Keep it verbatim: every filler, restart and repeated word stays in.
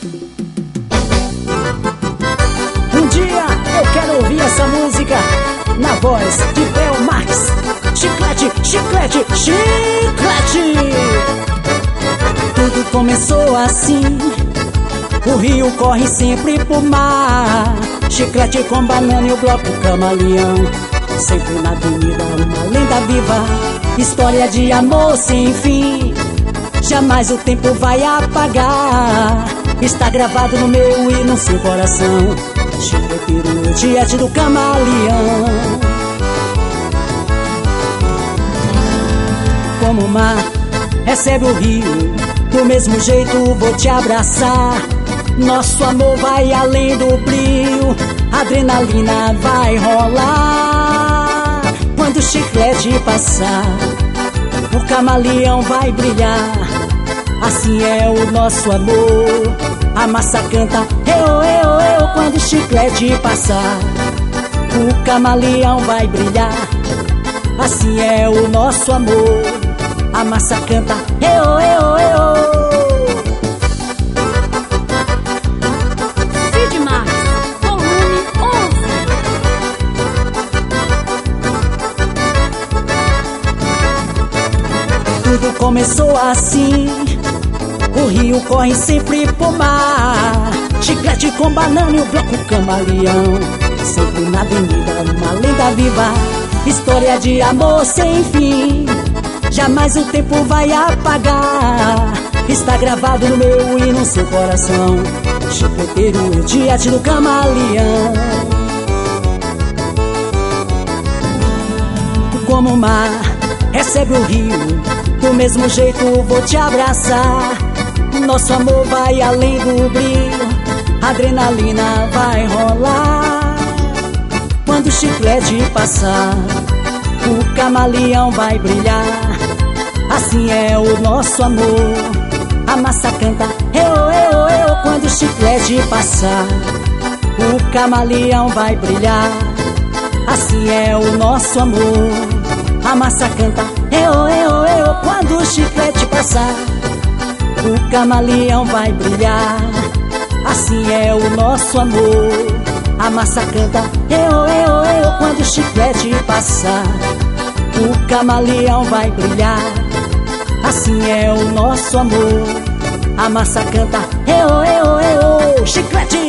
Um dia eu quero ouvir essa música na voz de Bel Marques. Chiclete, chiclete, chiclete. Tudo começou assim, o rio corre sempre pro mar. Chiclete com banana e o bloco camaleão, sempre na avenida uma lenda viva, história de amor sem fim, jamais o tempo vai apagar. Está gravado no meu e no seu coração, Chiclete, o tiete do camaleão. Como o mar recebe o rio, do mesmo jeito vou te abraçar. Nosso amor vai além do brilho, adrenalina vai rolar. Quando o chiclete passar, o camaleão vai brilhar. Assim é o nosso amor, a massa canta eu, eu, eu. Quando o chiclete passar, o camaleão vai brilhar. Assim é o nosso amor, a massa canta eu, eu, eu. Cid Marques, volume onze. Tudo começou assim, o rio corre sempre pro mar. Chiclete com banana e o bloco camaleão, sempre na avenida uma lenda viva, história de amor sem fim, jamais o tempo vai apagar. Está gravado no meu e no seu coração, Chicleteiro, o tiete do camaleão. Como o mar recebe o rio, do mesmo jeito vou te abraçar. Nosso amor vai além do brilho, adrenalina vai rolar. Quando o chiclete passar, o camaleão vai brilhar. Assim é o nosso amor, a massa canta eu, eu, eu. Quando o chiclete passar, o camaleão vai brilhar. Assim é o nosso amor, a massa canta eu, eu, eu. Quando o chiclete passar, o camaleão vai brilhar. Assim é o nosso amor, a massa canta eu, eu, eu. Quando o chiclete passar, o camaleão vai brilhar. Assim é o nosso amor, a massa canta eu, eu, eu. Chiclete!